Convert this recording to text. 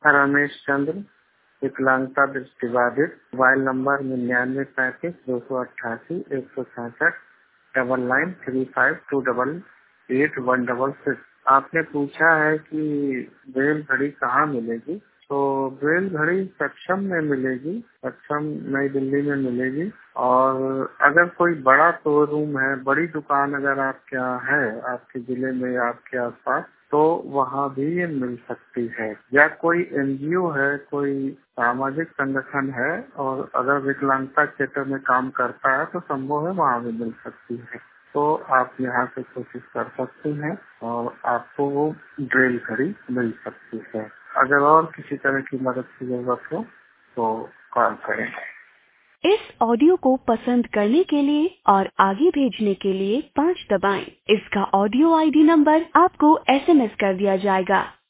रमेश चंद्र, विकलांगता दृष्टिबाधित, mobile number 9935 266 9935288 आपने पूछा है कि ब्रेल घड़ी कहाँ मिलेगी। तो ब्रेल घड़ी सक्षम में मिलेगी, सक्षम नई दिल्ली में मिलेगी। और अगर कोई बड़ा शोरूम है, बड़ी दुकान अगर आपके यहाँ है, आपके जिले में या आपके आसपास, तो वहाँ भी ये मिल सकती है। या कोई एनजीओ है, कोई सामाजिक संगठन है और अगर विकलांगता क्षेत्र में काम करता है तो संभव है वहाँ भी मिल सकती है। तो आप यहाँ से कोशिश कर सकते हैं और आपको वो ड्रिल घड़ी मिल सकती है। अगर और किसी तरह की मदद की जरूरत हो तो कॉल करें। इस ऑडियो को पसंद करने के लिए और आगे भेजने के लिए 5 दबाएं। इसका ऑडियो आईडी नंबर आपको SMS कर दिया जाएगा।